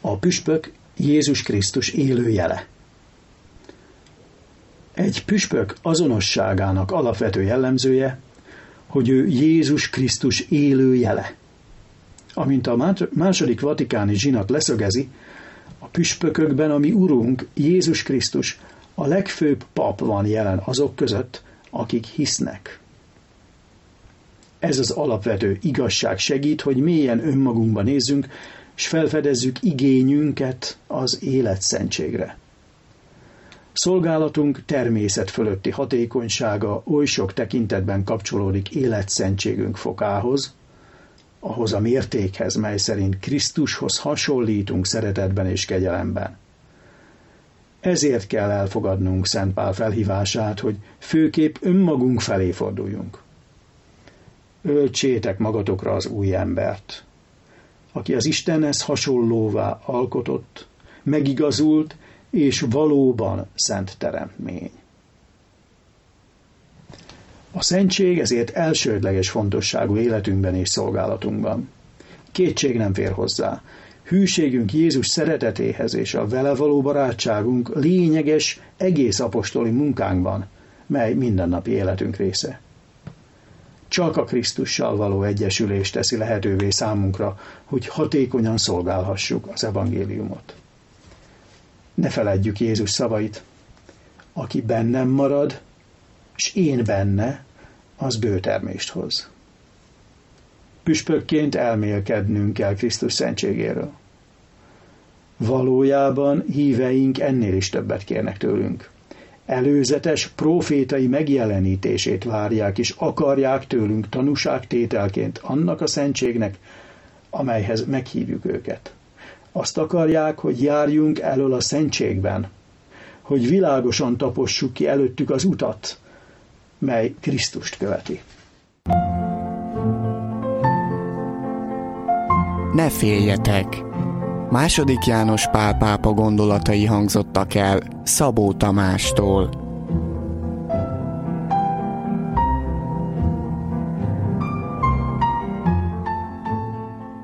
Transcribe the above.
A püspök Jézus Krisztus élő jele. Egy püspök azonosságának alapvető jellemzője, hogy ő Jézus Krisztus élő jele. Amint a második vatikáni zsinat leszögezi, a püspökökben a mi Urunk, Jézus Krisztus, a legfőbb pap van jelen azok között, akik hisznek. Ez az alapvető igazság segít, hogy mélyen önmagunkba nézzünk, és felfedezzük igényünket az életszentségre. Szolgálatunk természet fölötti hatékonysága oly sok tekintetben kapcsolódik életszentségünk fokához, ahhoz a mértékhez, mely szerint Krisztushoz hasonlítunk szeretetben és kegyelemben. Ezért kell elfogadnunk Szent Pál felhívását, hogy főképp önmagunk felé forduljunk. Öltsétek magatokra az új embert, aki az Istenhez hasonlóvá alkotott, megigazult és valóban szent teremtmény. A szentség ezért elsődleges fontosságú életünkben és szolgálatunkban. Kétség nem fér hozzá. Hűségünk Jézus szeretetéhez és a vele való barátságunk lényeges egész apostoli munkánkban, mely mindennapi életünk része. Csak a Krisztussal való egyesülés teszi lehetővé számunkra, hogy hatékonyan szolgálhassuk az evangéliumot. Ne feledjük Jézus szavait. Aki bennem marad, és én benne, az bőtermést hoz. Püspökként elmélkednünk kell Krisztus szentségéről. Valójában híveink ennél is többet kérnek tőlünk. Előzetes profétai megjelenítését várják, és akarják tőlünk tanúságtételként annak a szentségnek, amelyhez meghívjuk őket. Azt akarják, hogy járjunk elől a szentségben, hogy világosan tapossuk ki előttük az utat, mely Krisztust követi. Ne féljetek! II. János Pál pápa gondolatai hangzottak el Szabó Tamástól.